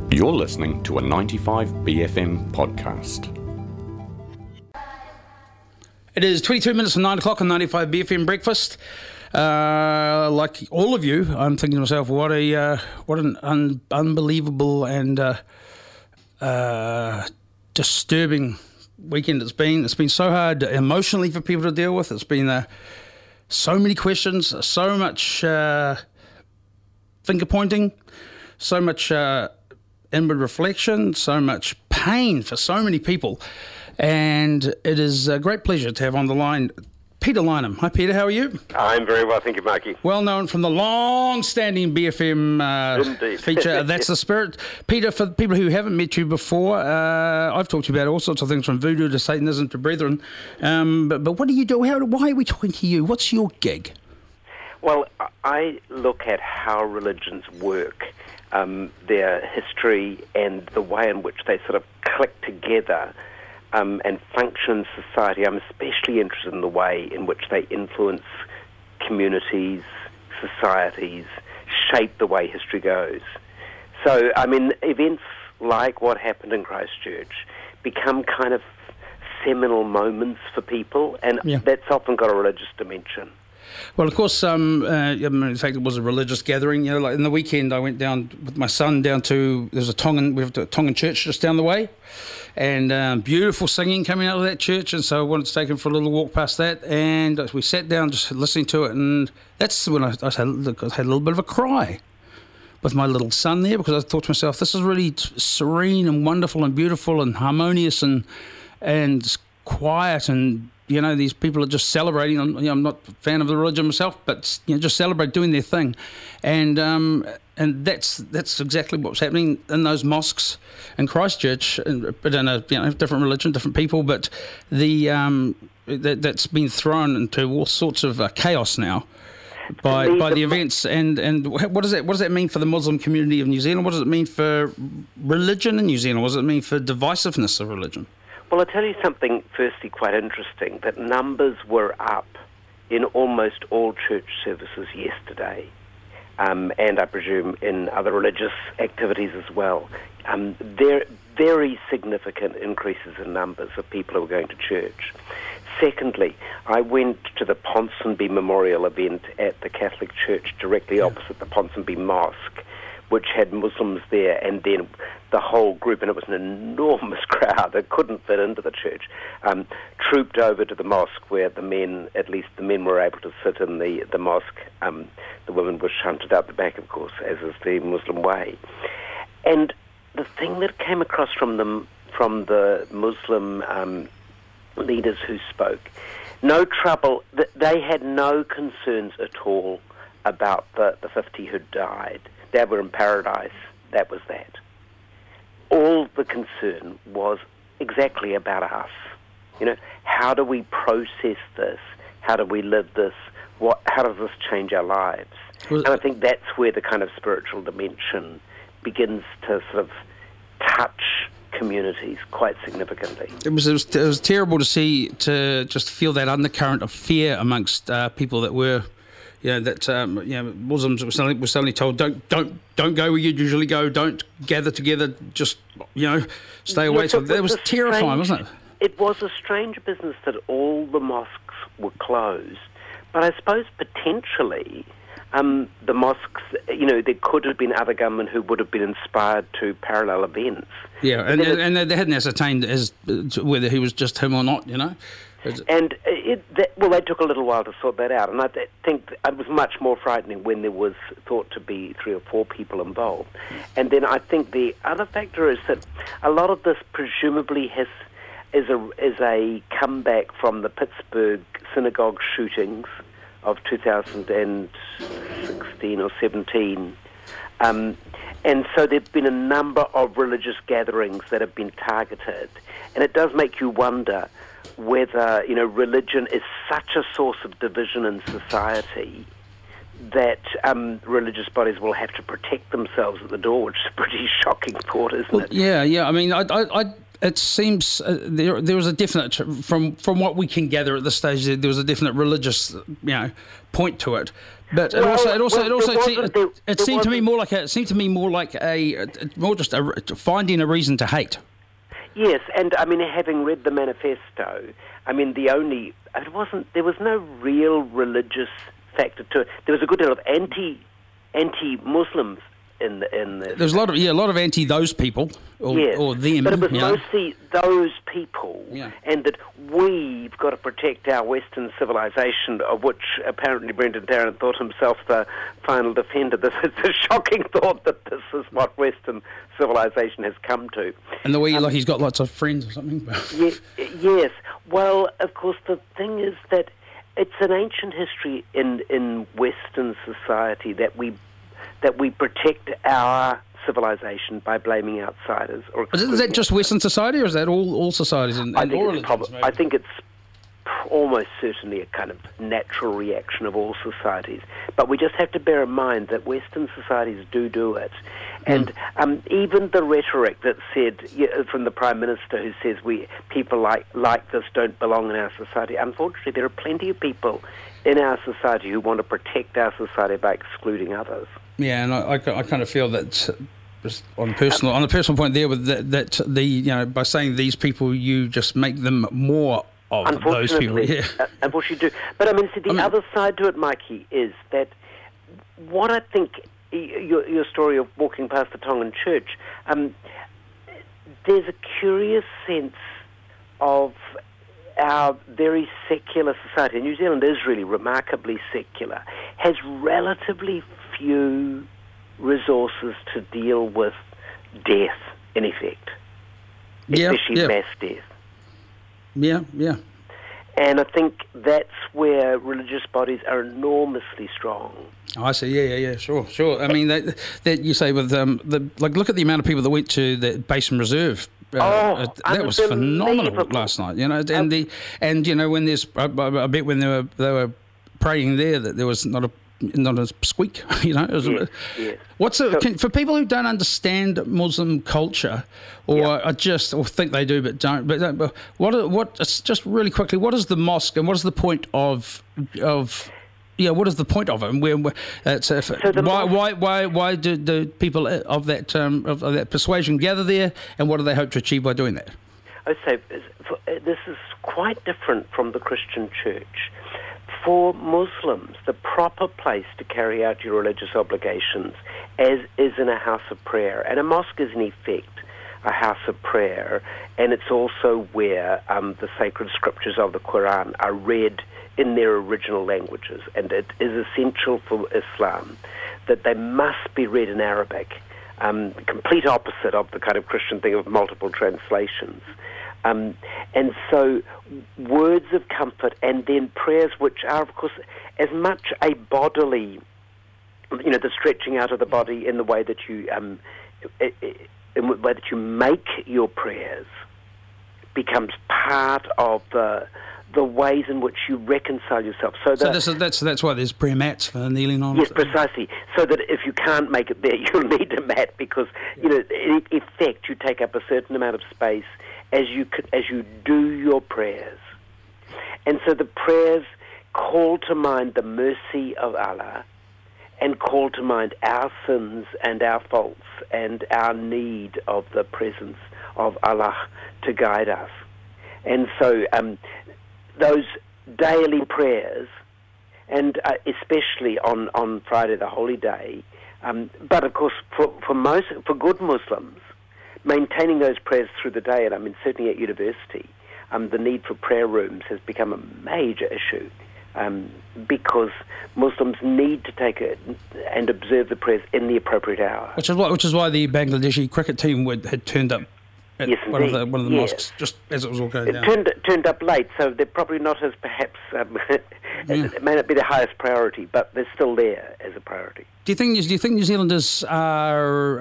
You're listening to a 95BFM podcast. It is 22 minutes to 9 o'clock on 95BFM Breakfast. Like all of you, I'm thinking to myself, what an unbelievable and disturbing weekend it's been. It's been so hard emotionally for people to deal with. It's been so many questions, so much finger pointing, so much inward reflection, so much pain for so many people. And it is a great pleasure to have on the line Peter Lynham. Hi Peter, how are you? I'm very well, thank you, Marky. Well known from the long-standing BFM feature, That's the Spirit. Peter, for people who haven't met you before, I've talked to you about all sorts of things from voodoo to Satanism to Brethren. But what do you do? Why are we talking to you? What's your gig? Well, I look at how religions work, their history and the way in which they sort of click together and function in society. I'm especially interested in the way in which they influence communities, societies, shape the way history goes. So, I mean, events like what happened in Christchurch become kind of seminal moments for people, and that's often got a religious dimension. Well, of course, in fact, it was a religious gathering. You know, like in the weekend, I went down with my son down to, we have a Tongan church just down the way, and beautiful singing coming out of that church, and so I wanted to take him for a little walk past that, and we sat down just listening to it, and that's when I had a little bit of a cry with my little son there, because I thought to myself, this is really serene and wonderful and beautiful and harmonious and quiet, and you know, these people are just celebrating. I'm not a fan of the religion myself, but just celebrate doing their thing, and that's exactly what's happening in those mosques in Christchurch, but in a different religion, different people, but that's been thrown into all sorts of chaos now by the events. And what does that mean for the Muslim community of New Zealand? What does it mean for religion in New Zealand? What does it mean for divisiveness of religion? Well, I'll tell you something, firstly, quite interesting, that numbers were up in almost all church services yesterday, and I presume in other religious activities as well. There are very significant increases in numbers of people who are going to church. Secondly, I went to the Ponsonby Memorial event at the Catholic Church directly opposite the Ponsonby Mosque, which had Muslims there, and then the whole group, and it was an enormous crowd that couldn't fit into the church, trooped over to the mosque where at least the men were able to sit in the mosque. The women were shunted out the back, of course, as is the Muslim way. And the thing that came across from the Muslim leaders who spoke, no trouble, they had no concerns at all about the 50 who died. They were in paradise, that was that. All the concern was exactly about us. You know, how do we process this? How do we live this? How does this change our lives? And I think that's where the kind of spiritual dimension begins to sort of touch communities quite significantally. It was terrible to just feel that undercurrent of fear amongst people that were, Muslims were suddenly told, don't go where you usually go, don't gather together, just, stay away. So that was terrifying, wasn't it? It was a strange business that all the mosques were closed, but I suppose potentially the mosques, there could have been other gunmen who would have been inspired to parallel events. Yeah, and they hadn't ascertained as to whether he was just him or not, And they took a little while to sort that out, and I think it was much more frightening when there was thought to be 3 or 4 people involved. And then I think the other factor is that a lot of this presumably is a comeback from the Pittsburgh synagogue shootings of 2016 or 17. And so there have been a number of religious gatherings that have been targeted. And it does make you wonder whether, religion is such a source of division in society that religious bodies will have to protect themselves at the door, which is a pretty shocking thought, isn't it? Yeah. I mean, it seems there was a definite, from what we can gather at this stage, there was a definite religious, point to it. But it seemed to me more like finding a reason to hate. Yes, and I mean, having read the manifesto, I mean, there was no real religious factor to it. There was a good deal of anti-Muslims in the. There's a lot of anti those people or them, but it was mostly those people, and that we've got to protect our Western civilization, of which apparently Brendan Tarrant thought himself the final defender. This is a shocking thought that this is what Western civilization has come to. And the way like he's got lots of friends or something. Yes. Well, of course, the thing is that it's an ancient history in Western society that we protect our civilization by blaming outsiders. Is that just Western society, or is that all societies and all religions? I think it's almost certainly a kind of natural reaction of all societies. But we just have to bear in mind that Western societies do it. And even the rhetoric that said, from the Prime Minister who says people like this don't belong in our society, unfortunately there are plenty of people in our society who want to protect our society by excluding others. Yeah, and I kind of feel that just on a personal point there, with that by saying these people, you just make them more of those people. Yeah. Unfortunately, do. But I mean, the other side to it, Mikey, is that what I think your story of walking past the Tongan church, there's a curious sense of our very secular society. And New Zealand is really remarkably secular, has relatively few resources to deal with death, in effect, especially mass death. Yeah. And I think that's where religious bodies are enormously strong. Oh, I see. Yeah, sure. I mean, that you say with look at the amount of people that went to the Basin Reserve. That was phenomenal last night. And when there's, I bet when they were praying there that there was not a squeak. Yes. For people who don't understand Muslim culture, or think they do but don't. But what? Just really quickly, what is the mosque and what is the point of? What is the point of it? And why do the people of that persuasion gather there, and what do they hope to achieve by doing that? I'd say this is quite different from the Christian church. For Muslims, the proper place to carry out your religious obligations is in a house of prayer. And a mosque is, in effect, a house of prayer. And it's also where the sacred scriptures of the Quran are read in their original languages. And it is essential for Islam that they must be read in Arabic, complete opposite of the kind of Christian thing of multiple translations. And so words of comfort and then prayers which are, of course, as much a bodily, the stretching out of the body in the way that you make your prayers becomes part of the ways in which you reconcile yourself. So that's why there's prayer mats for kneeling on. Yes, precisely. So that if you can't make it there, you'll need a mat because in effect you take up a certain amount of space as you do your prayers. And so the prayers call to mind the mercy of Allah and call to mind our sins and our faults and our need of the presence of Allah to guide us. And so those daily prayers, and especially on Friday the Holy Day, but of course for good Muslims, maintaining those prayers through the day, and I mean certainly at university, the need for prayer rooms has become a major issue because Muslims need to take it and observe the prayers in the appropriate hour. Which is why the Bangladeshi cricket team had turned up at one of the mosques just as it was all going down. It turned up late, so they're probably not as perhaps it may not be the highest priority, but they're still there as a priority. Do you think New Zealanders are?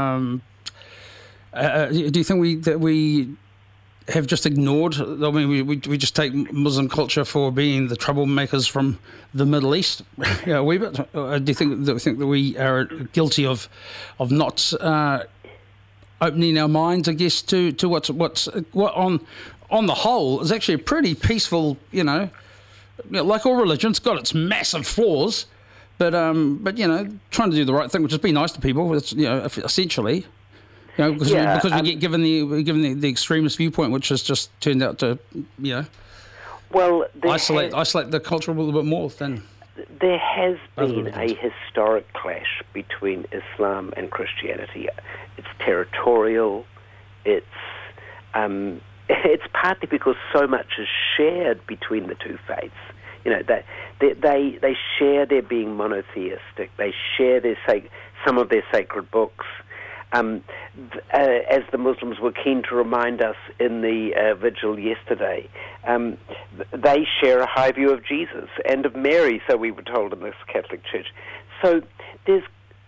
Do you think that we have just ignored? I mean, we just take Muslim culture for being the troublemakers from the Middle East, a wee bit. Do you think that we are guilty of not opening our minds, I guess, to what on the whole is actually a pretty peaceful, like all religions, got its massive flaws, but trying to do the right thing, which is be nice to people. It's, essentially. Because we get given the extremist viewpoint, which has just turned out to, isolate the culture a little bit more than. There has been a historic clash between Islam and Christianity. It's territorial. It's partly because so much is shared between the two faiths. They share their being monotheistic. They share some of their sacred books. As the Muslims were keen to remind us in the vigil yesterday, they share a high view of Jesus and of Mary, so we were told in this Catholic Church. So there's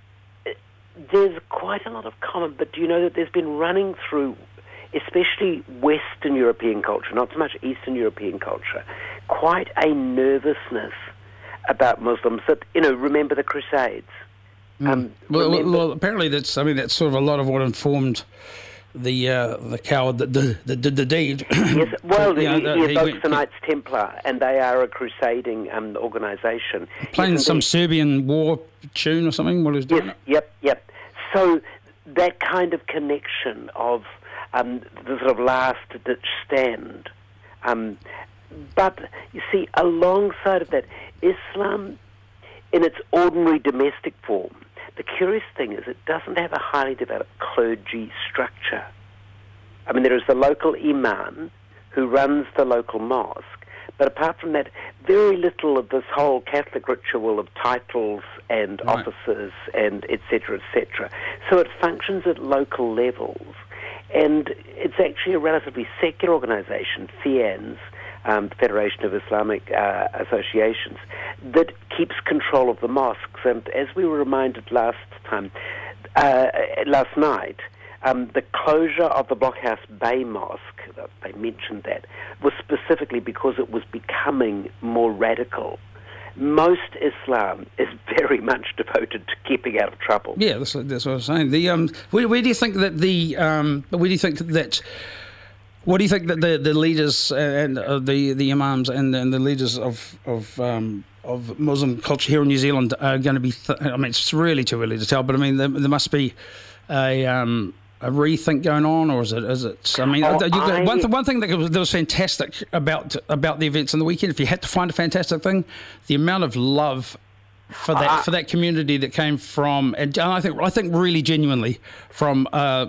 quite a lot of common, but do you know that there's been running through, especially Western European culture, not so much Eastern European culture, quite a nervousness about Muslims that, remember the Crusades. Well, apparently that's sort of a lot of what informed the coward that did the deed. Yes, well, he evokes the Knights Templar, and they are a crusading organisation. Playing some Serbian war tune or something while he was doing it? Yep. So that kind of connection of the sort of last-ditch stand. But, you see, alongside of that, Islam, in its ordinary domestic form, the curious thing is it doesn't have a highly developed clergy structure. I mean, there is the local imam who runs the local mosque, but apart from that, very little of this whole Catholic ritual of titles and offices and et cetera, So it functions at local levels, and it's actually a relatively secular organisation, FIANS, the Federation of Islamic Associations, that keeps control of the mosques. And as we were reminded last night, the closure of the Blockhouse Bay Mosque, they mentioned that, was specifically because it was becoming more radical. Most Islam is very much devoted to keeping out of trouble. Yeah, that's what I was saying. Where do you think that what do you think that the leaders and the imams and the leaders of Muslim culture here in New Zealand are going to be? It's really too early to tell, but there must be a rethink going on, or is it? One thing that was fantastic about the events on the weekend. If you had to find a fantastic thing, the amount of love for that community that came from, and I think really genuinely from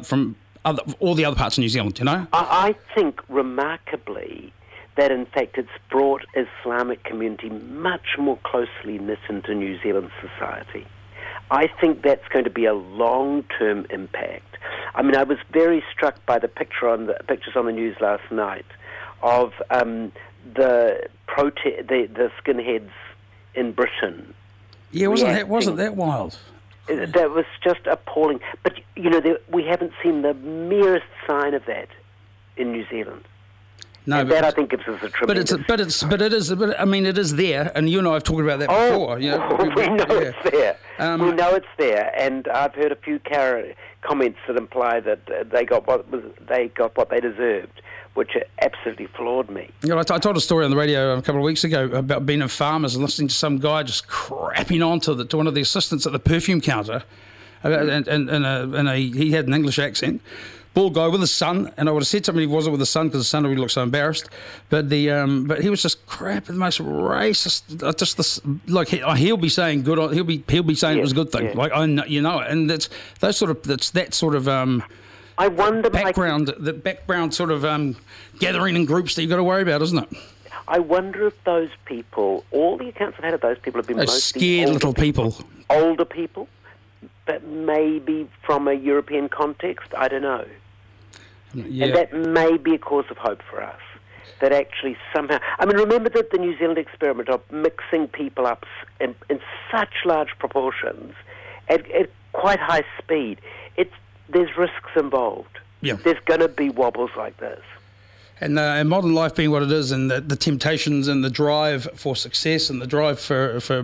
all the other parts of New Zealand, I think remarkably that in fact it's brought Islamic community much more closely knit into New Zealand society. I think that's going to be a long-term impact. I was very struck by the pictures on the news last night of the skinheads in Britain. Yeah, wasn't that wild? That was just appalling. But we haven't seen the merest sign of that in New Zealand. No, and that I think gives us a tremendous. It is there, and you and I have talked about that before. We know it's there. We know it's there, and I've heard a few comments that imply that they got what they deserved, which absolutely floored me. I told a story on the radio a couple of weeks ago about being in Farmers and listening to some guy just crapping on to one of the assistants at the perfume counter, and he had an English accent. Bald guy with his son, and I would have said something if he wasn't with his son because his son would look so embarrassed. But he was just crap, the most racist. Just this, he'll be saying good. He'll be saying it was a good thing. Yeah. Like and that's that sort of. I wonder the background sort of gathering in groups that you've got to worry about, isn't it? I wonder if those people, all the accounts I've had of those people have been mostly scared little people. Older people, but maybe from a European context, I don't know. Yeah. And that may be a cause of hope for us. That actually somehow... remember that the New Zealand experiment of mixing people up in such large proportions at quite high speed. There's risks involved. Yeah. There's going to be wobbles like this. And modern life being what it is, and the temptations and the drive for success and the drive for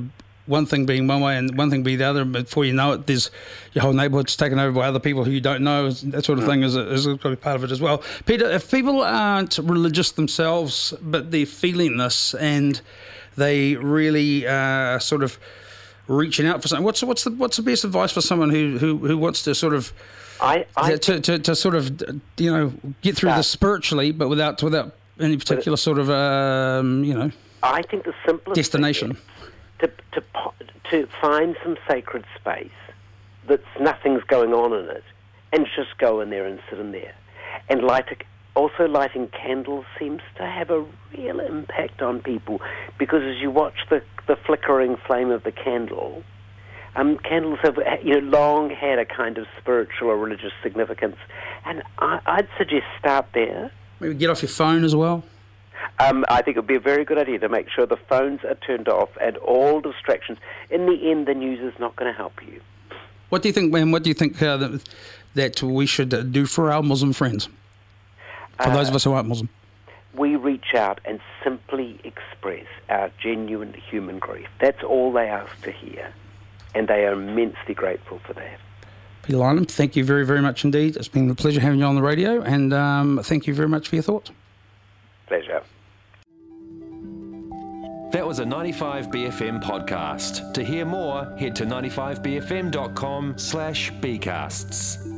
one thing being one way and one thing being the other, but before you know it, there's your whole neighbourhood's taken over by other people who you don't know. That sort of thing is got to be part of it as well. Peter, if people aren't religious themselves, but they're feeling this and they really sort of reaching out for something, what's the best advice for someone who wants to sort of to sort of get through this spiritually, but without any particular sort of I think the simplest destination. To find some sacred space that's nothing's going on in it, and just go in there and sit in there. And lighting candles seems to have a real impact on people, because as you watch the flickering flame of the candle, candles have long had a kind of spiritual or religious significance, and I'd suggest start there. Maybe get off your phone as well. I think it would be a very good idea to make sure the phones are turned off and all distractions. In the end, the news is not going to help you. What do you think, ma'am? What do you think that we should do for our Muslim friends? For those of us who aren't Muslim? We reach out and simply express our genuine human grief. That's all they ask to hear, and they are immensely grateful for that. Peter Lynham, thank you very, very much indeed. It's been a pleasure having you on the radio, and thank you very much for your thoughts. Pleasure. That was a 95BFM podcast. To hear more, head to 95bfm.com/bcasts.